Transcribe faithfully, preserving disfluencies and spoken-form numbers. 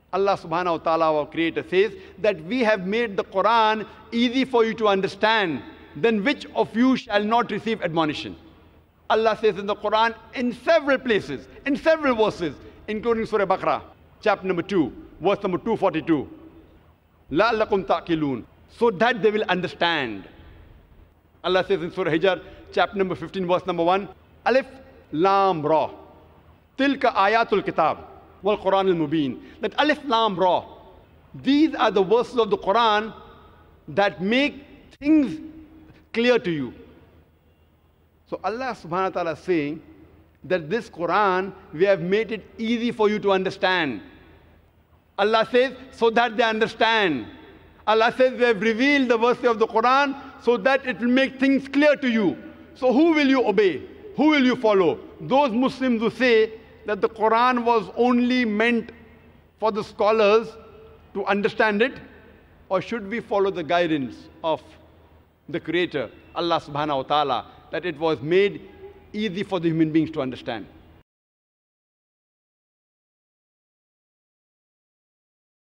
Allah subhanahu wa ta'ala, our creator, says that we have made the Quran easy for you to understand. Then which of you shall not receive admonition? Allah says in the Quran in several places, in several verses, including Surah Baqarah, chapter number two, verse number two forty-two. لَعَلَّكُمْ تَعْقِلُونَ, so that they will understand. Allah says in Surah Hijr, chapter number fifteen, verse number one, Alif Lam Ra, Tilka Ayatul Kitab, Wal Quran al Mubin. That Alif Lam Ra, these are the verses of the Quran that make things clear to you. So Allah subhanahu wa ta'ala is saying that this Quran, we have made it easy for you to understand. Allah says, so that they understand. Allah says, we have revealed the verses of the Quran so that it will make things clear to you. So who will you obey? Who will you follow? Those Muslims who say that the Quran was only meant for the scholars to understand it, or should we follow the guidance of the Creator, Allah subhanahu wa ta'ala, that it was made easy for the human beings to understand?